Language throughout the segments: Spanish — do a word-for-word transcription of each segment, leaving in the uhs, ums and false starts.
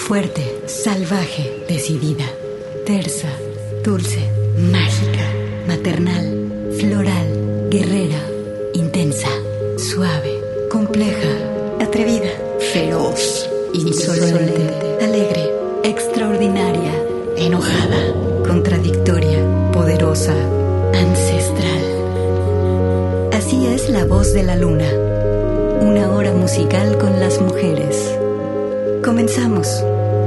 Fuerte, salvaje, decidida, tersa, dulce, mágica, maternal, floral, guerrera, intensa, suave, compleja, atrevida, feroz, insolente, alegre, extraordinaria, enojada, contradictoria, poderosa, ancestral. Así es la voz de la luna. Una hora musical con las mujeres. Comenzamos.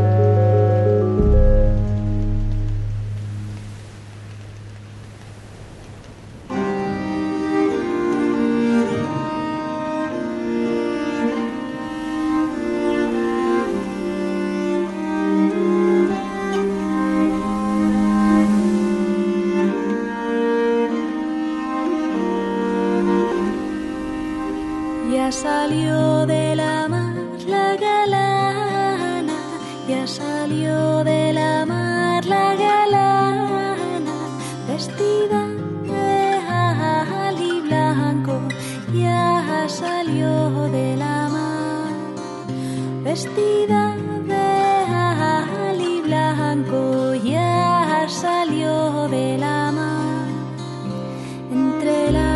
Ya salió de la mar la galana, ya salió de la mar la galana, vestida de ali blanco, ya salió de la mar, vestida de ali blanco, ya salió de la mar, entre la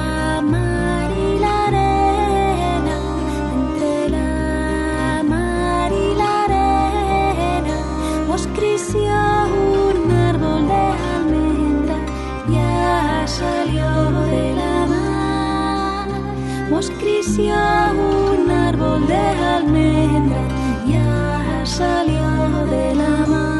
un árbol de almendra, ya salió de la mar. Moscrició un árbol de almendra, ya salió de la mar.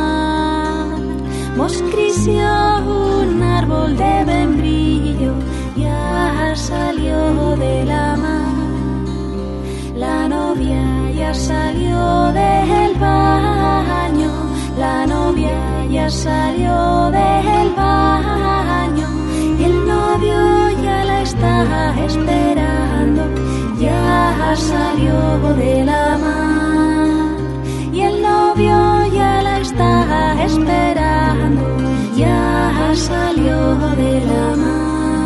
Moscrició un árbol de membrillo, ya salió de la mar. La novia ya salió del baño, la novia ya salió del baño, y el novio ya la está esperando, ya salió de la mar, y el novio ya la está esperando, ya salió de la mar.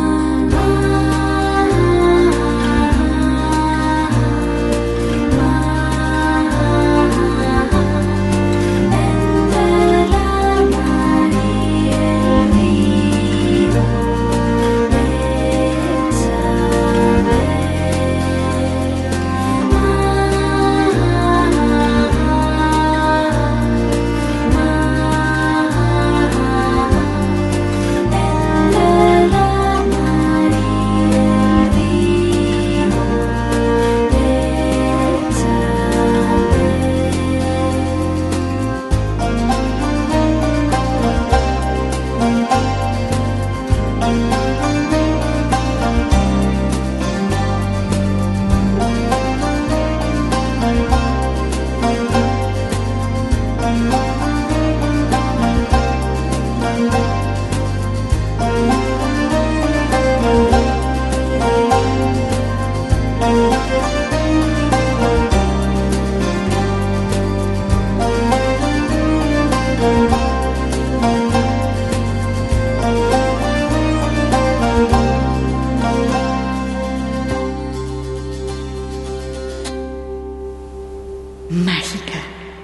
Mágica.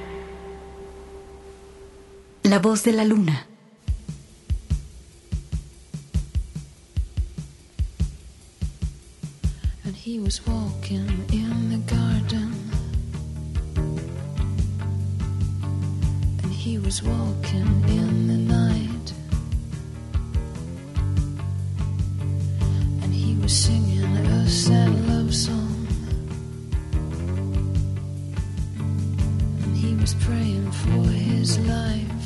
La voz de la luna. And he was walking in the garden, and he was walking in the night, and he was singing a sad love song. He was praying for his life,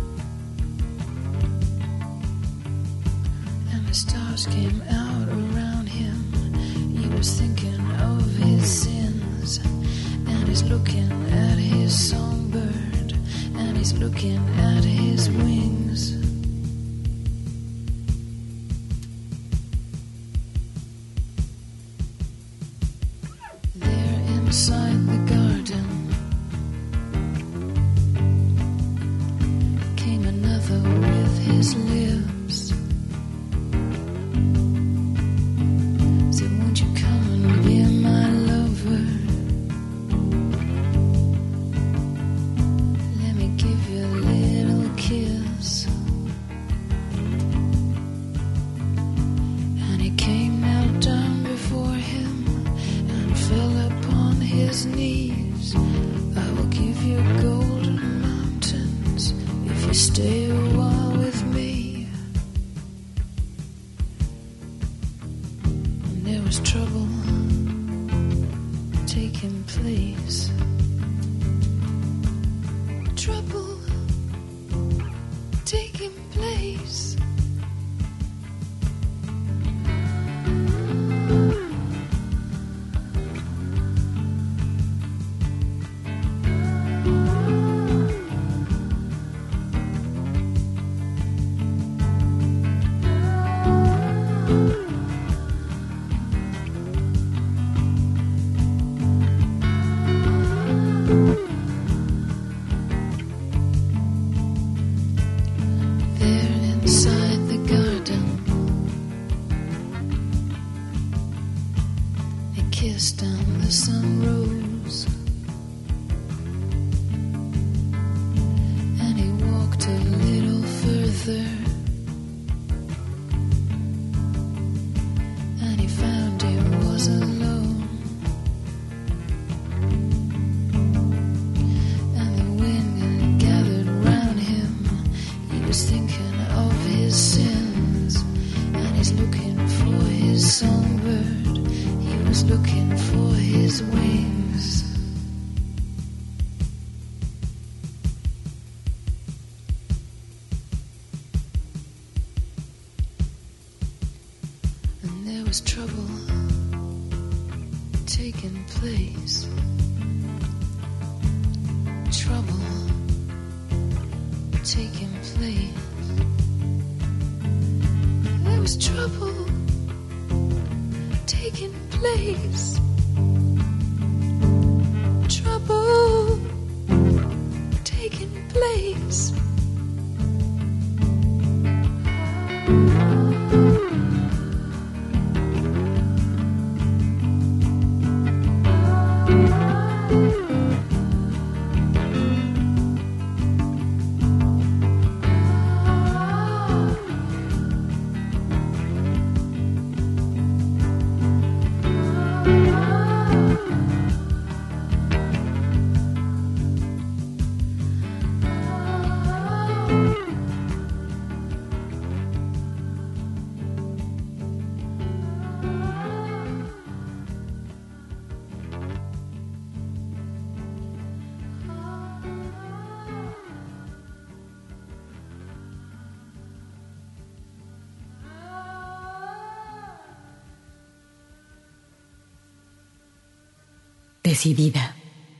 and the stars came out around him. He was thinking of his sins, and he's looking at his songbird, and he's looking at his wings. There inside the garden with his lips, said, won't you come and be my lover? Let me give you a little kiss. And he came, knelt down before him, and fell upon his knees. I will give you golden mountains if you stay a while with me. And there was trouble taking place. Trouble taking place. Kissed and the sun rose, and he walked a little further, and he found he was alone, and the wind gathered round him. He was thinking of his sins, and he's looking for his songbird. He was looking for his wings. was trouble taking place. Trouble taking place. There was trouble taking place. Trouble taking place. Decidida.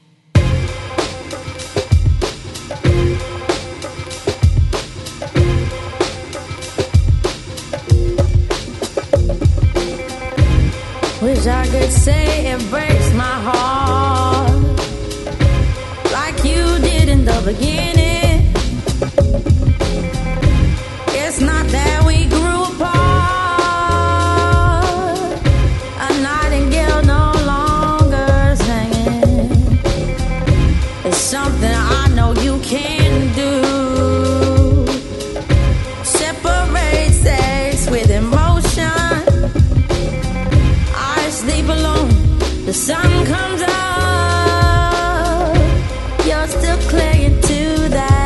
Wish I could say it breaks my heart like you did in the beginning. It's not that we grew apart. A nightingale no longer singing. It's something I know you can do. Separate sex with emotion. Sleep alone, the sun comes up. You're still clinging to that.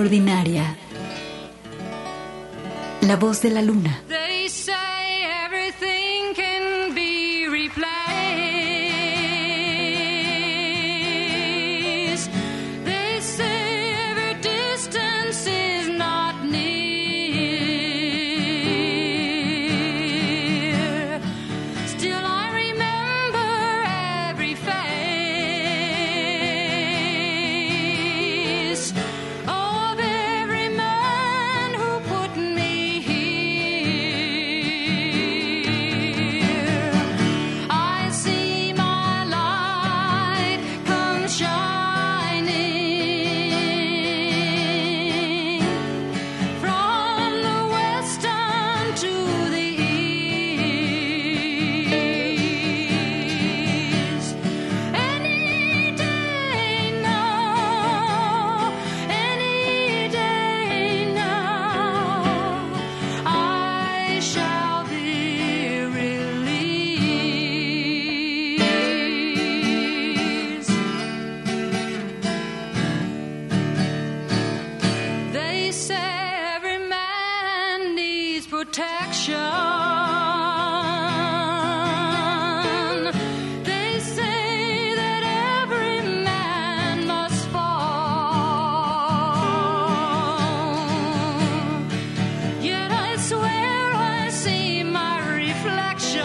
extraordinaria. La voz de la luna. They say everything can be replaced. They say every distance is not near. Still I remember every face of every man who put me here. I see my light come shining from the western to the east. Any day now, any day now, I shall be released. They say every man needs protection. They say that every man must fall. Yet I swear I see my reflection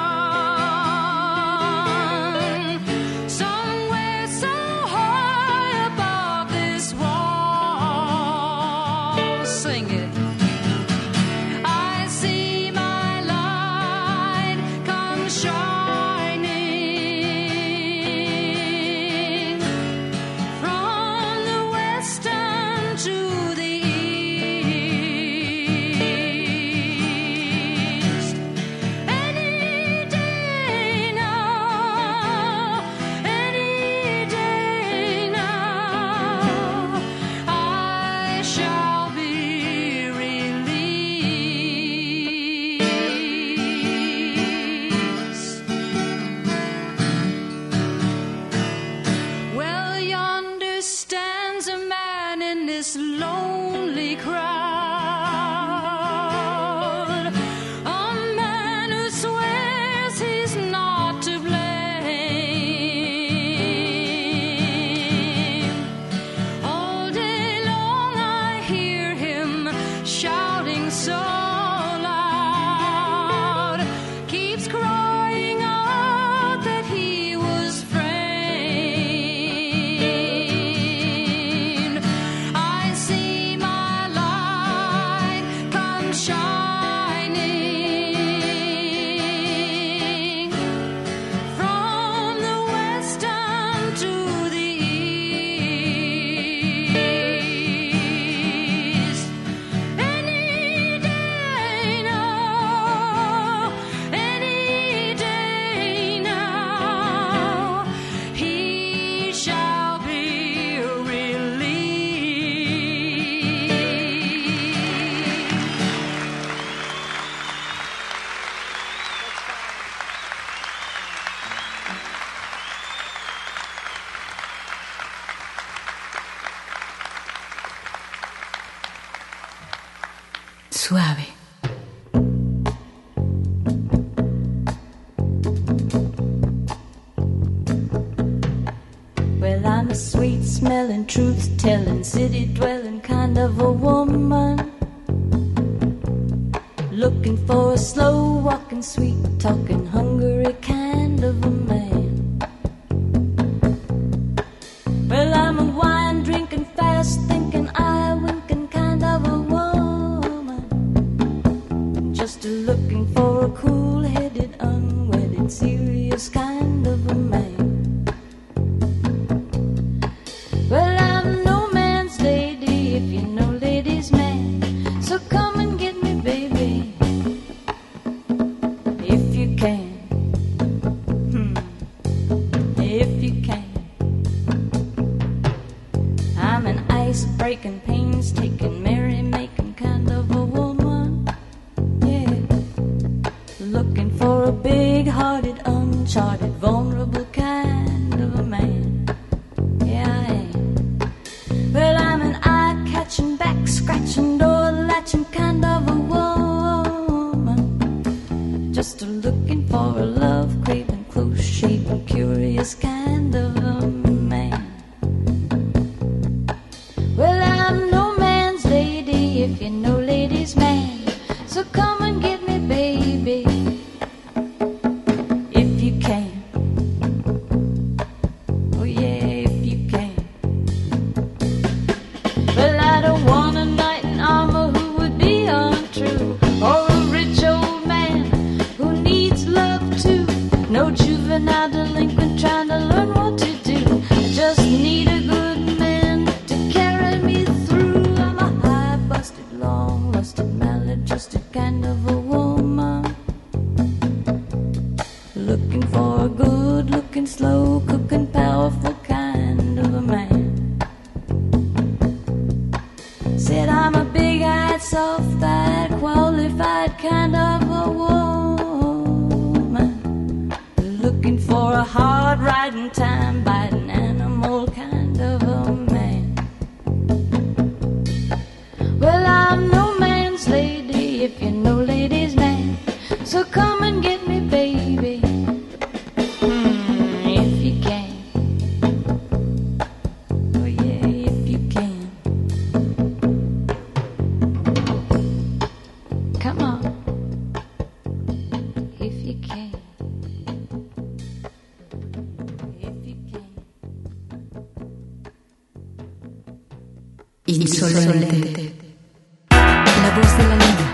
somewhere so high above this wall. Sing it. I see my light come shining from the western to the east. Any day now, any day now, I shall be released. Well, yonder stands a man in this lonely crowd, a man who swears he's not to blame. All day long I hear him shouting so loud, keeps crying out that he was framed. I see my light come shining from the western to the east. Any day now, any day now, he shall be released. Suave. Well, I'm a sweet-smelling, truth-telling, city-dwelling kind of a woman, looking for a slow-walking, sweet-talking, hungry kind of a man. Well, I'm a wine-drinking, fast-thinking, eye-winking kind of a woman, just looking for a cool-headed, unwedded, serious kind of a man. Well, I'm no man's lady, if you know ladies' man, so come and get me, baby, if you can. Hmm. If you can. I'm an ice-breaking, pains-taking, merry-making kind of a woman, yeah, looking for a big-hearted, uncharted, vulnerable kind of a man. Yeah, I am. Well, I'm an eye-catching, no juvenile delinquent trying to learn what to do. I just need a good man to carry me through. I'm a high, busted, long, lusted, maladjusted kind of a woman, looking for a good looking, slow cooking, powerful kind of a man. Said I'm a big-eyed, soft-eyed, qualified kind of a woman, looking for a hard-riding, time-biting, animal kind of a man. Well, I'm no man's lady, if you know ladies' man, so come and get me, baby, hmm, if you can. Oh yeah, if you can. Come on, if you can. If you can. Insolente. La voz de la luna.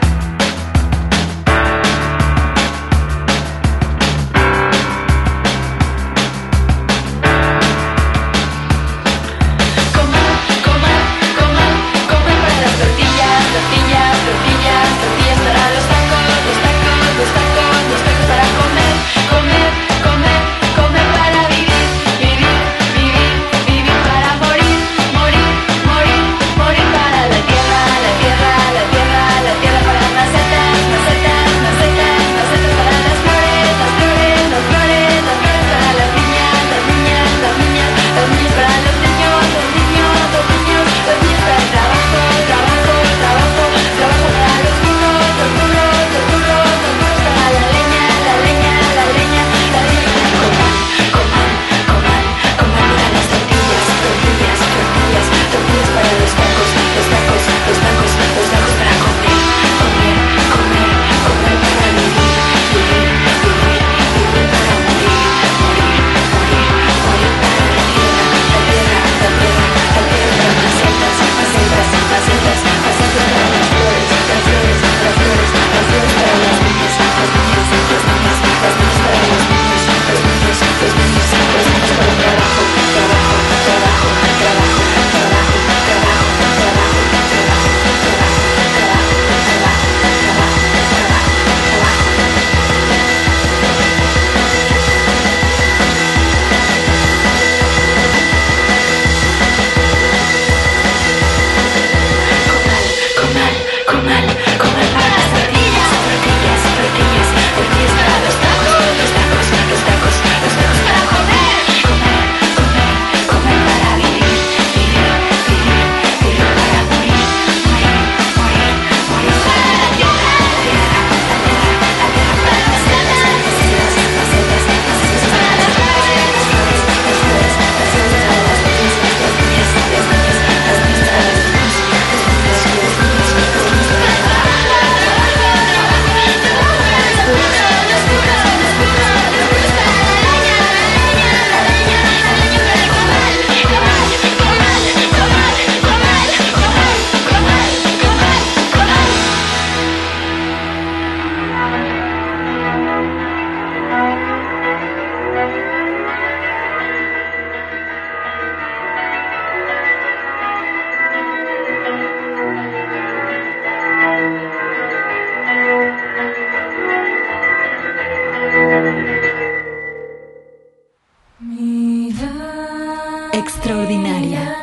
Extraordinaria.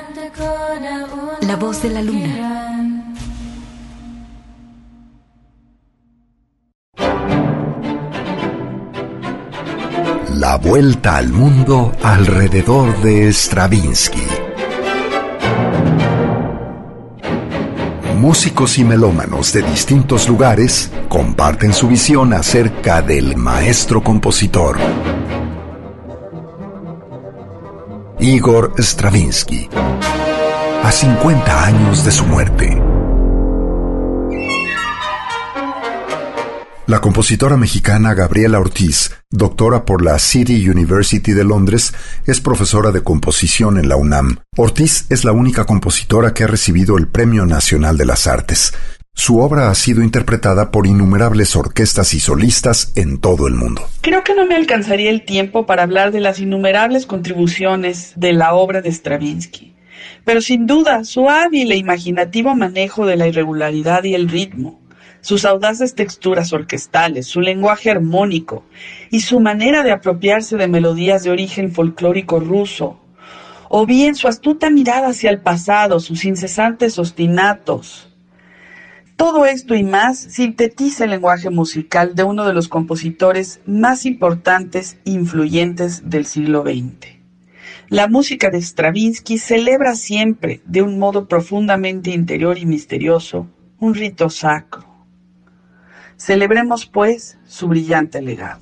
La voz de la luna. La vuelta al mundo alrededor de Stravinsky. Músicos y melómanos de distintos lugares comparten su visión acerca del maestro compositor Igor Stravinsky, a cincuenta años de su muerte. La compositora mexicana Gabriela Ortiz, doctora por la City University de Londres, es profesora de composición en la UNAM. Ortiz es la única compositora que ha recibido el Premio Nacional de las Artes. Su obra ha sido interpretada por innumerables orquestas y solistas en todo el mundo. Creo que no me alcanzaría el tiempo para hablar de las innumerables contribuciones de la obra de Stravinsky, pero sin duda su hábil e imaginativo manejo de la irregularidad y el ritmo, sus audaces texturas orquestales, su lenguaje armónico y su manera de apropiarse de melodías de origen folclórico ruso, o bien su astuta mirada hacia el pasado, sus incesantes ostinatos. Todo esto y más sintetiza el lenguaje musical de uno de los compositores más importantes e influyentes del siglo veinte. La música de Stravinsky celebra siempre, de un modo profundamente interior y misterioso, un rito sacro. Celebremos, pues, su brillante legado.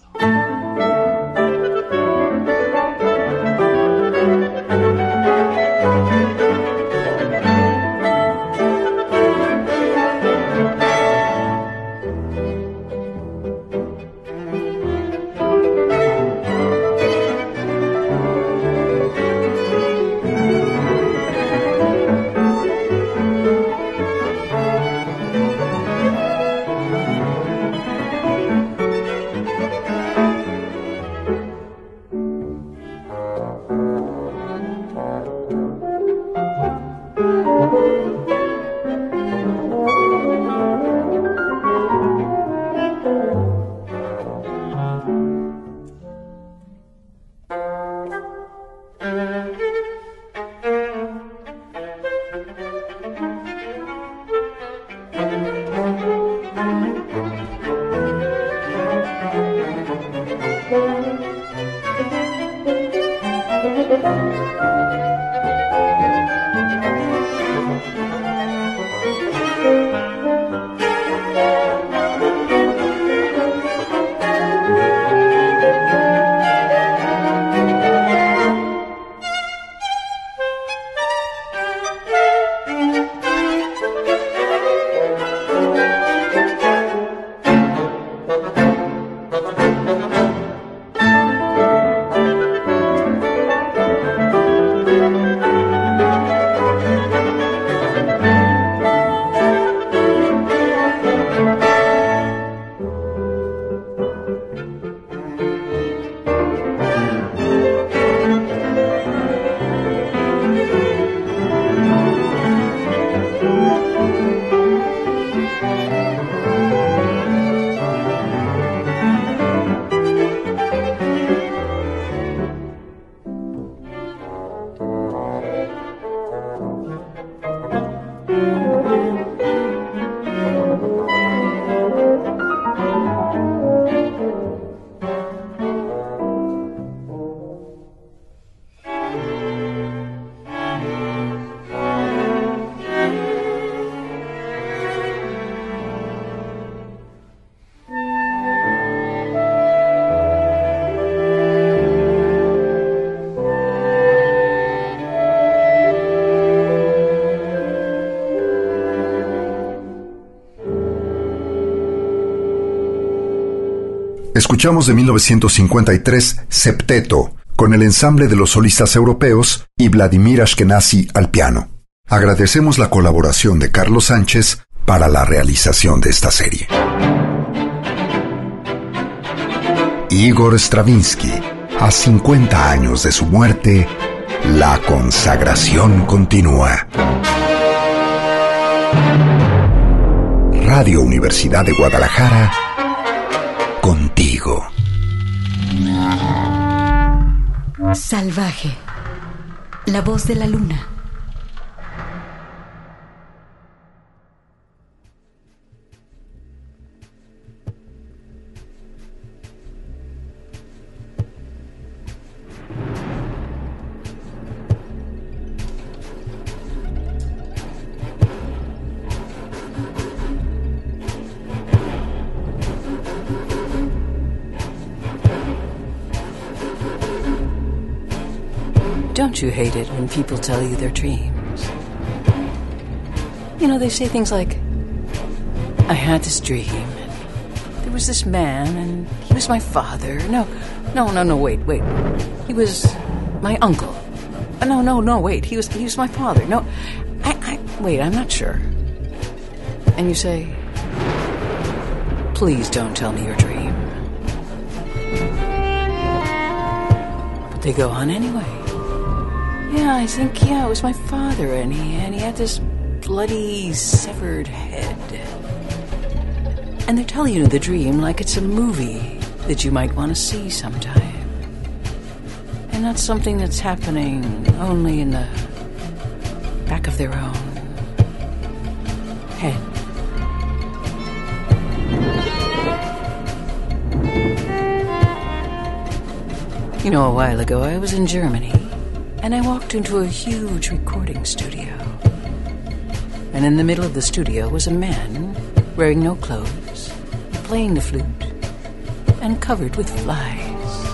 Escuchamos de mil novecientos cincuenta y tres Septeto, con el ensamble de los solistas europeos y Vladimir Ashkenazy al piano. Agradecemos la colaboración de Carlos Sánchez para la realización de esta serie. Igor Stravinsky, a cincuenta años de su muerte, la consagración continúa. Radio Universidad de Guadalajara, contigo. Salvaje. La voz de la luna. Don't you hate it when people tell you their dreams? You know, they say things like, I had this dream, and there was this man, and he was my father. No, no, no, no, wait, wait. He was my uncle. No, no, no, wait, he was he was my father. No, I, I, wait, I'm not sure. and you say, please don't tell me your dream. But they go on anyway. Yeah, I think, yeah, it was my father, and he, and he had this bloody severed head. And they're telling you the dream like it's a movie that you might want to see sometime. And not something that's happening only in the back of their own head. You know, a while ago I was in Germany, and I walked into a huge recording studio. And in the middle of the studio was a man wearing no clothes, playing the flute, and covered with flies.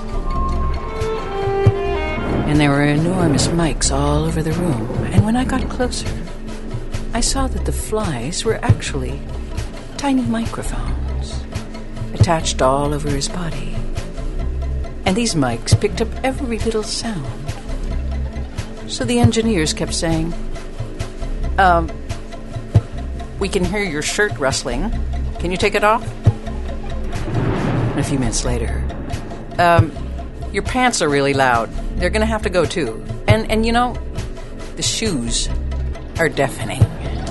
And there were enormous mics all over the room, and when I got closer, I saw that the flies were actually tiny microphones attached all over his body. And these mics picked up every little sound. So the engineers kept saying, um, we can hear your shirt rustling. Can you take it off? And a few minutes later, um, your pants are really loud. They're going to have to go too. And, and you know, the shoes are deafening.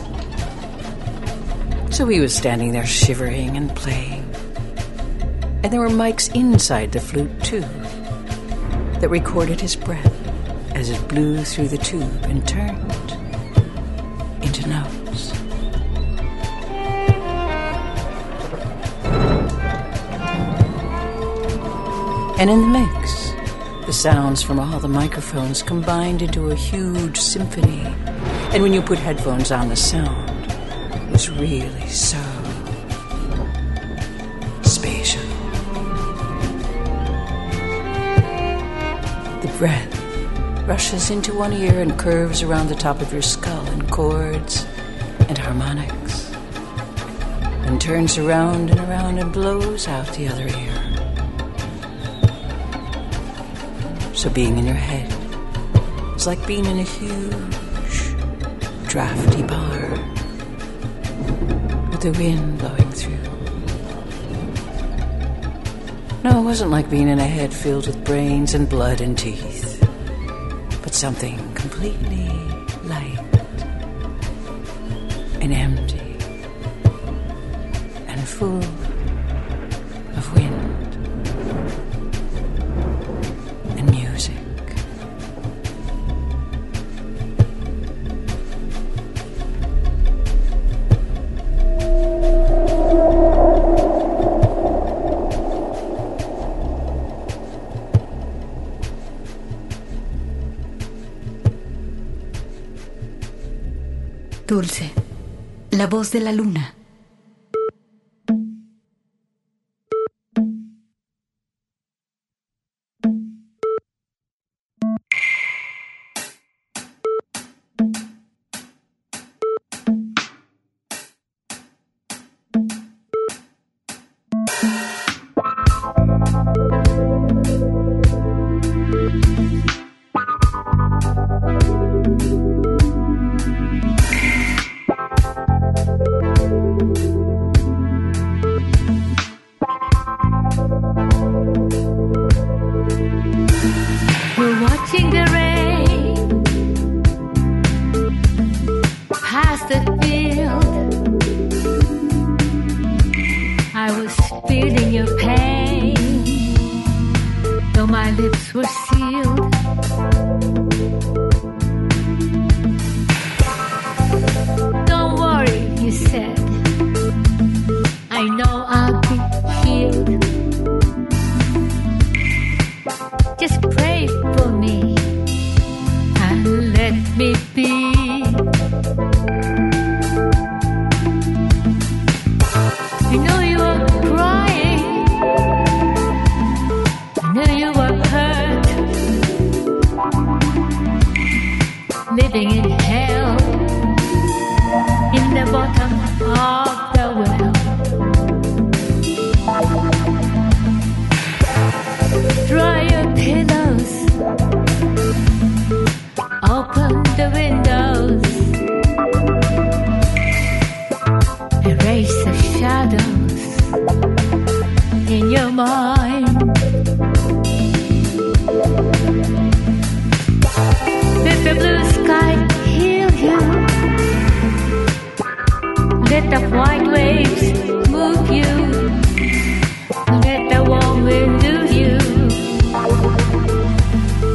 So he was standing there shivering and playing. And there were mics inside the flute, too, that recorded his breath as it blew through the tube and turned into notes. And in the mix, the sounds from all the microphones combined into a huge symphony. And when you put headphones on, the sound was really so spatial. The breath rushes into one ear and curves around the top of your skull in chords and harmonics, and turns around and around and blows out the other ear. So being in your head is like being in a huge, drafty bar with the wind blowing through. No, it wasn't like being in a head filled with brains and blood and teeth, but something completely light and empty and full of wind and music. Dulce, la voz de la luna.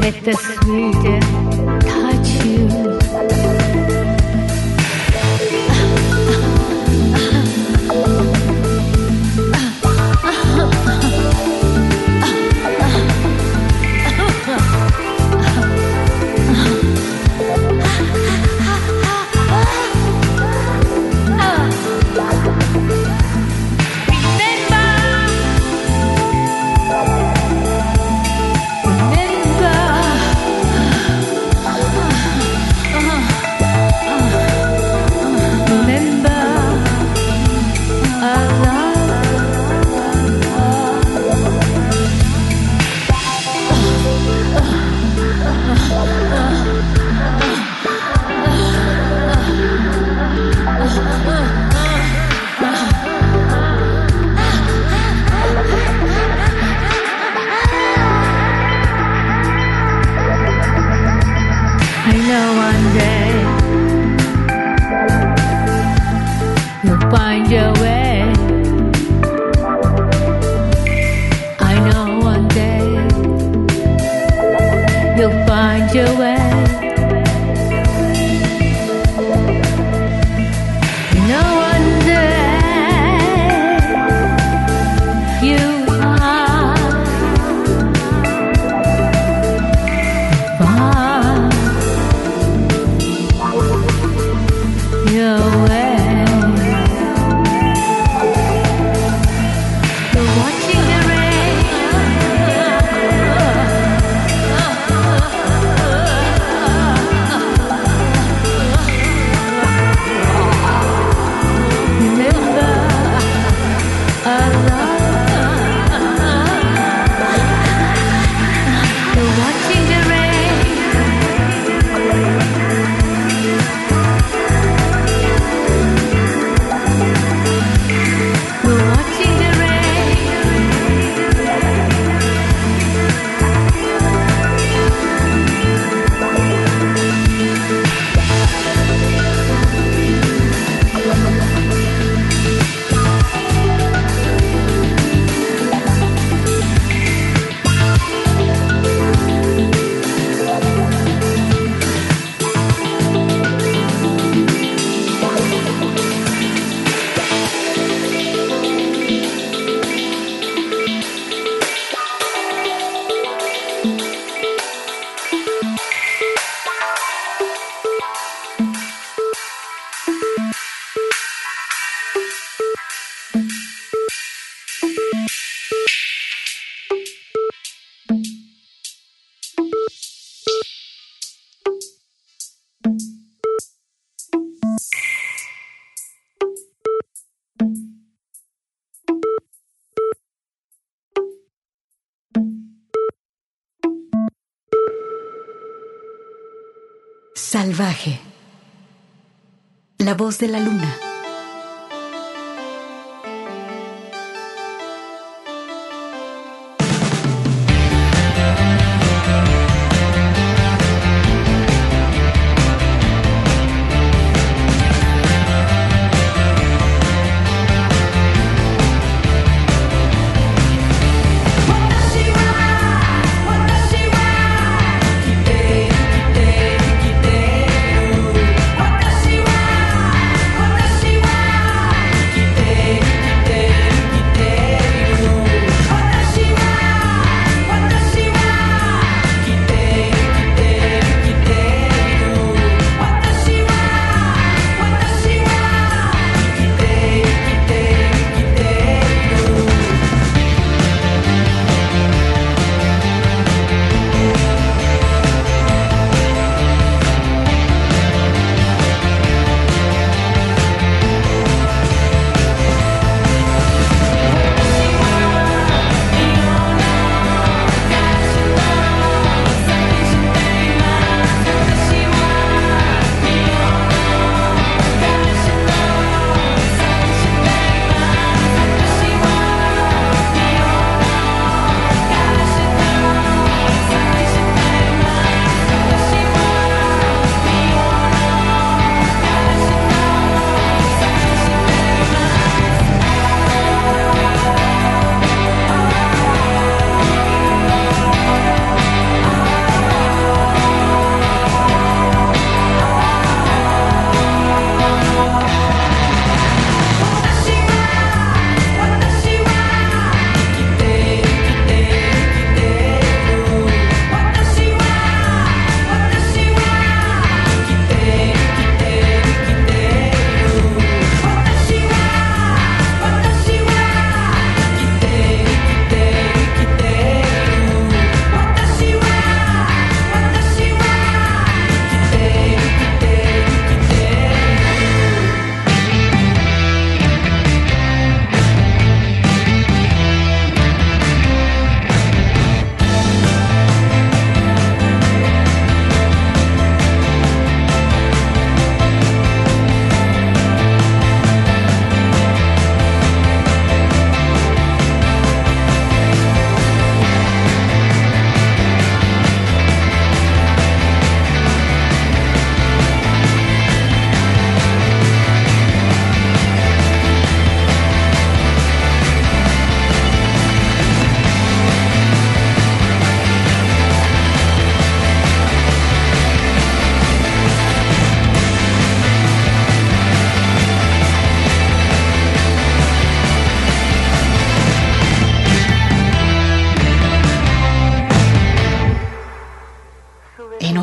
with the sweetest touch you. Find your way. I know one day you'll find your way. I know one day you are find your way. Salvaje. La voz de la luna. What does she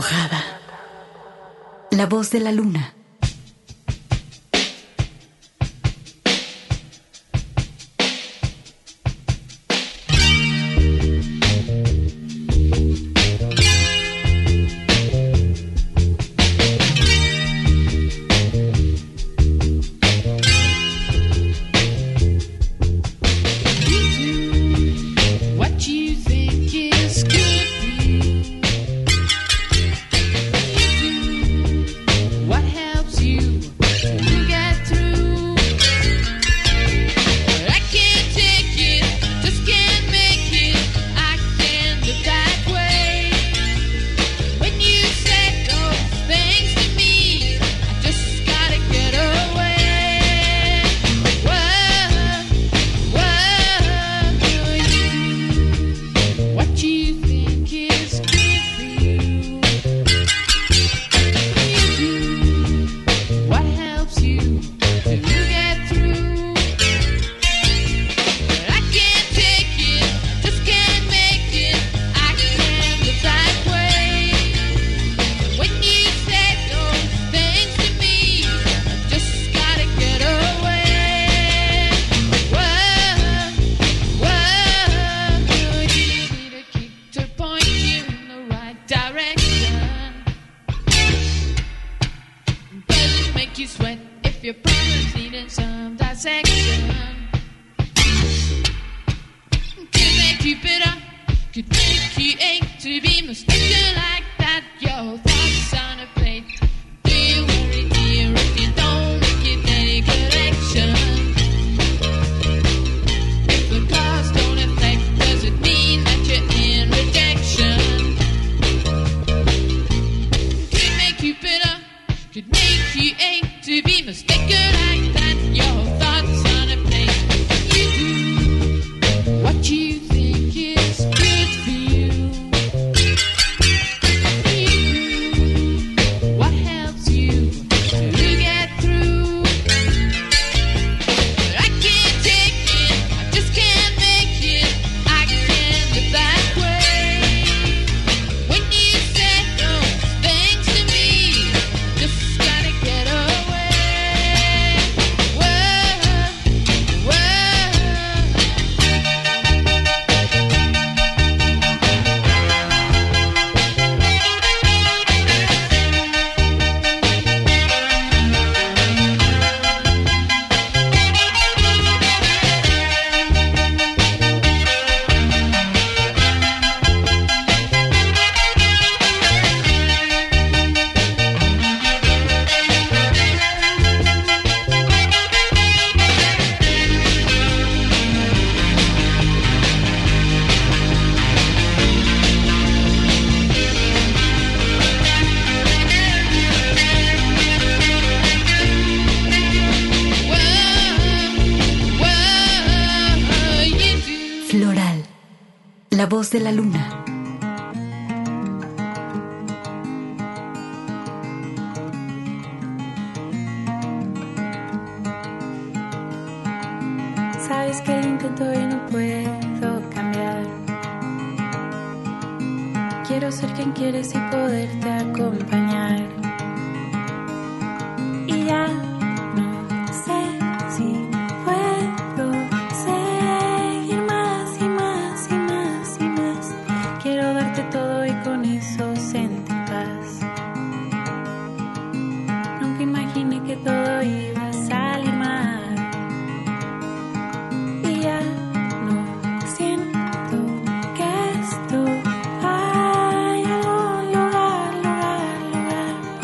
enojada. La voz de la luna. La voz de la luna. Sabes que lo intento y no puedo cambiar. Quiero ser quien quieres y poderte acompañar. Y ya no sé si puedo seguir más y más y más y más. Quiero darte todo y con eso sentir paz. Nunca imaginé que todo iba a salir mal. Y ya no siento que esto hay algún lugar, lugar, lugar,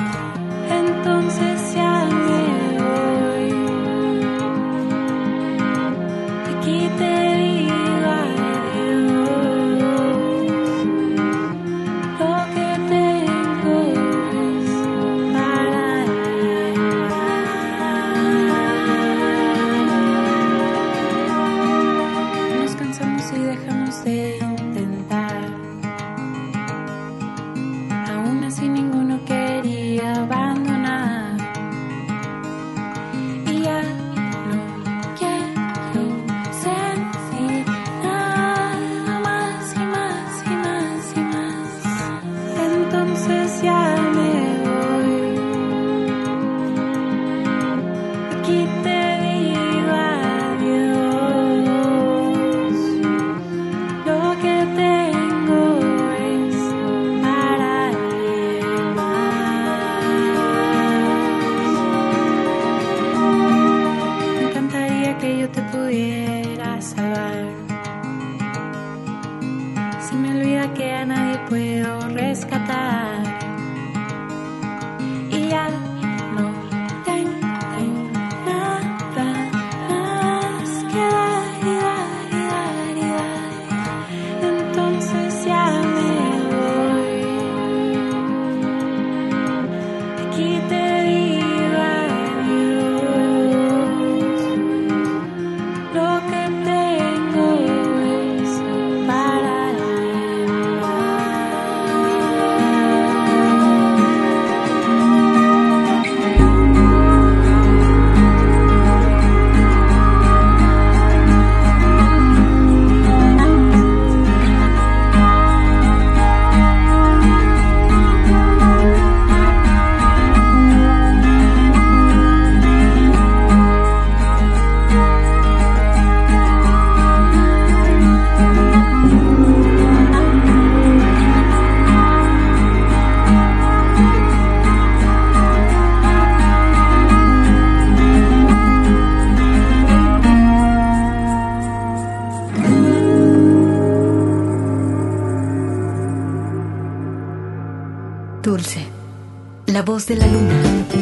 Dulce, la voz de la luna.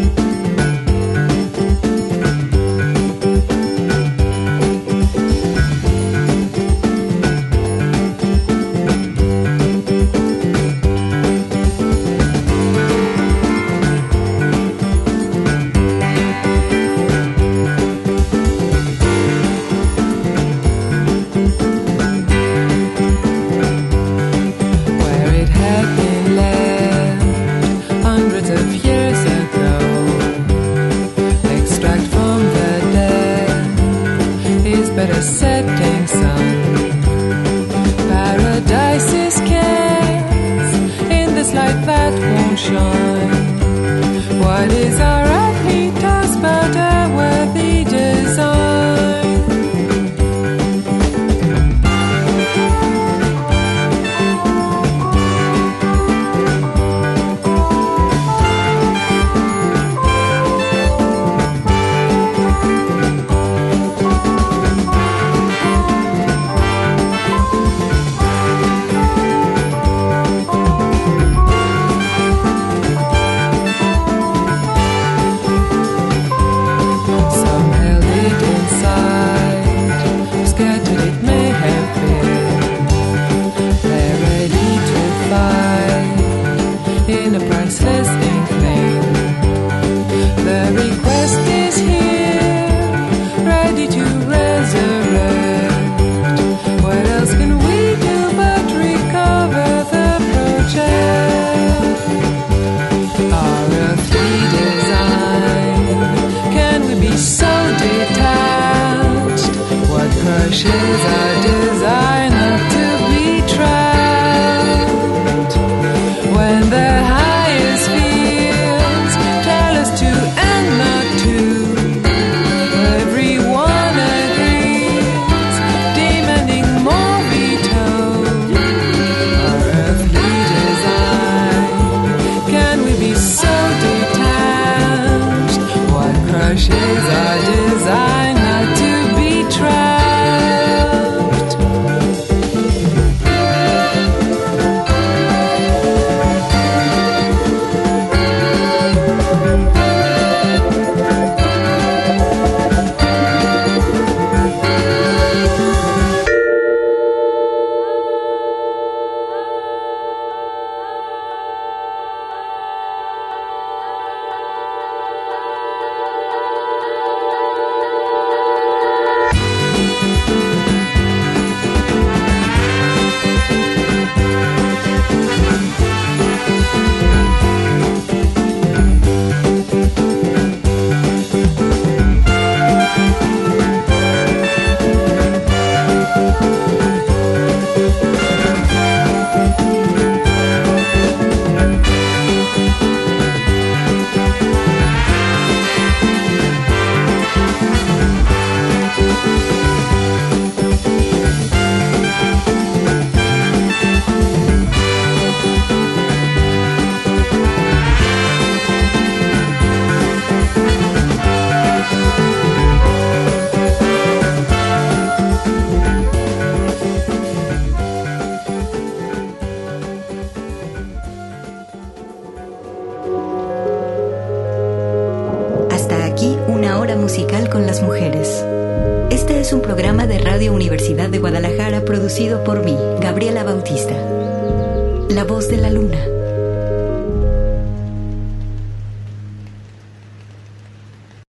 Musical con las mujeres. Este es un programa de Radio Universidad de Guadalajara producido por mí, Gabriela Bautista. La voz de la luna.